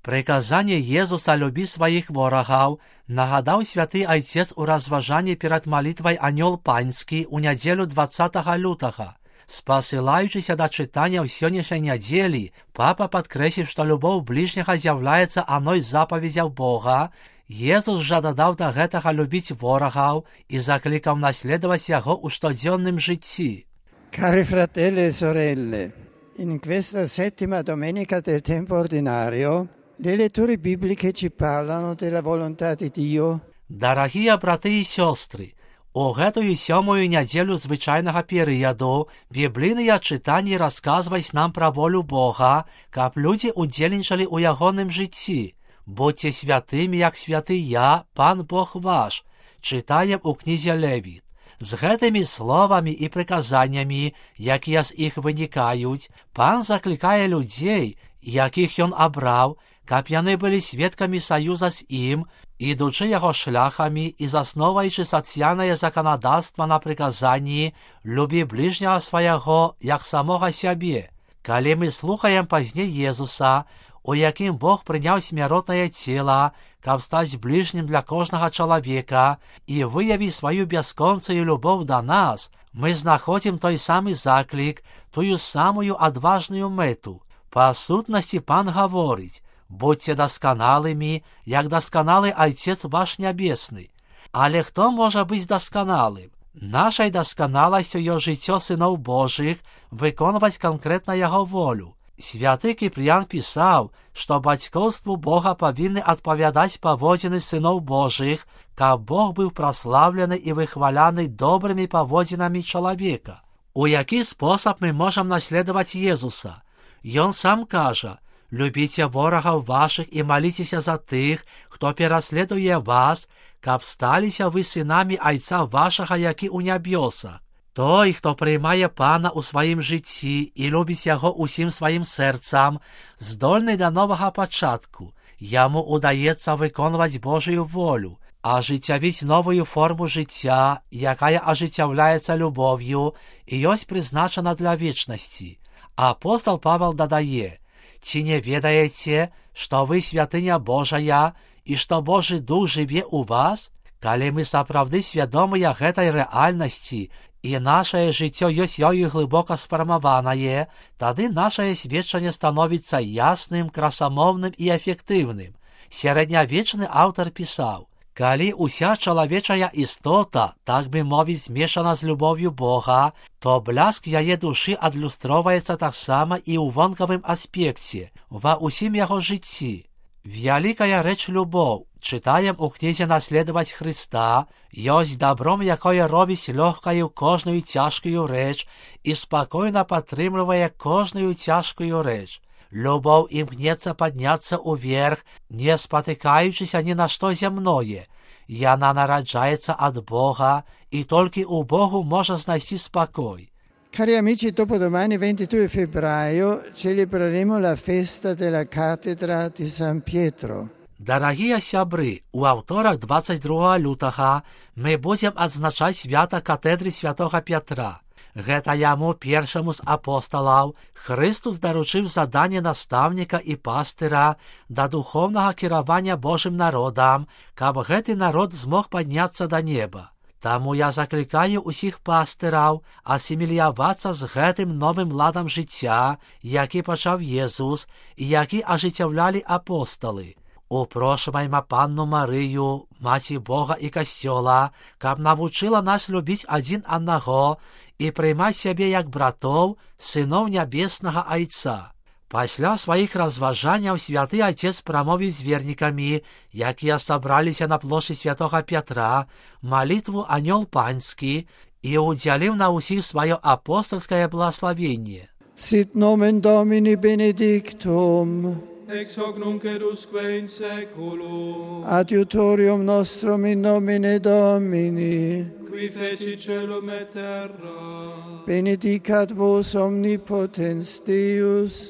Приказання Єзуса «люби своїх ворогів» нагадав святий Отець у розважанні перед молитвою «Аньол Панський» у неділю 20 лютого. Спосилаючись до читання в сьогоднішній неділі, папа підкреслив, що любов ближнього з'являється одною з заповідей Бога. Єсус же додав до гэтага любити ворогів і закликав наслідувати його у щоденному житті. Cari fratelli e sorelle, in questa settima domenica del tempo ordinario, le letture bibliche ci parlano della volontà di Dio. Дорогі брати і сестри, у гэтую сьомую неділю звичайного періоду біблійне читання розказують нам про волю Бога, каб люди удзельнічали у ягоным житті. «Будьте святими, як святий я, Пан Бог ваш», читаємо у книзі Левіт. З гэтымі словами і приказаннями, якія з іх виникають, Пан закликає людей, яких ён абрав, каб яны былі свідкамі союза з ім, ідучи його шляхами і засновуючи соціальне законодавство на приказанні «люби ближнього свого, як самого себе». Коли ми слухаємо пазней Єзуса, у яким Бог прийняв смиротне тіло, каб стати ближнім для кожного чоловіка і виявив свою безконцую любов до нас, ми знаходимо той самий заклик, тую самую одважную мету. По сутності Пан говорить: «Будьте досконалими, як досконалий Отець ваш Небесний». Але хто може бути досконалим? Нашою досконалістю є життя синів Божих, виконувати конкретно Його волю. Святий Кипріян писав, що батьківству Бога повинні відповідати поводини синів Божих, каб Бог був прославлений і вихваляний добрими поводинами чоловіка. У який спосіб ми можемо наслідувати Єзуса? Він сам каже: «Любіть ворогів ваших і молітеся за тих, хто переслідує вас, каб сталися ви синами Отця вашого, який у небесах». Той, хто приймає Пана у своїм житті і любить його усім своїм серцем, здольний до нового початку. Йому удається виконувати Божою волю, ожитявить новую форму життя, яка ожитявляється любов'ю і є призначена для вічності. Апостол Павел додає: «Чи не ведаєте, що ви святиня Божая, і що Божий Дух живе у вас?» Коли ми справді свідомі гэтай реальності, і наше життя є ёю глибоко сформоване, тоді наше свідчення становиться ясним, красомовним і ефективним. Середньовічний автор писав: «Коли уся чоловіча істота, так би мовити, змішана з любов'ю Бога, то бляск її душі адлюстровується так само і у вонковому аспекті, во усім його житті. Велика реч любов, читаємо у книзі «Наслідувати Христа», єсть добром, якое робить легкою кожною тяжкою реч і спокійно підтримує кожною тяжкою реч. Любов імкнеться підняться уверх, не спотикаючись ні на що земное. Яна народжається від Бога, і тільки у Богу може знайти спокій». Cari amici, dopodomani 22 febbraio celebreremo la festa della cattedra di San Pietro. Дорогі сябри, у авторах 22 лютого ми будемо відзначати свято катедри святого Петра. Гэта яму, першому з апостолів, Христос доручив задання наставника і пастира до духовного керування Божим народом, каб гэты народ змог піднятися до неба. Тому я закликаю усіх пастирів асимілюватися з гэтым новим ладом життя, який почав Єсус і який ожитявляли апостоли. Упрошуємо Панну Марію, Маті Бога і Костьола, каб навчила нас любити один одного і приймати себе як братов, синов Небесного Отця. Після своїх розважань Святий Отець промовив з вірниками, які собралися на площі Святого Петра, молитву «Аньол Панський» і уділив на усіх своє апостольське благословення. Sit nomen Domini benedictum, ex hoc nunc et usque in saeculum, adiutorium nostrum in nomine Domini, qui feci celum et terra. benedicat vos omnipotens Deus,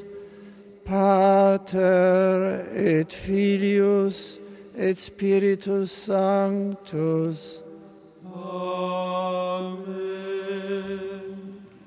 Pater et Filius et Spiritus Sanctus. Amen.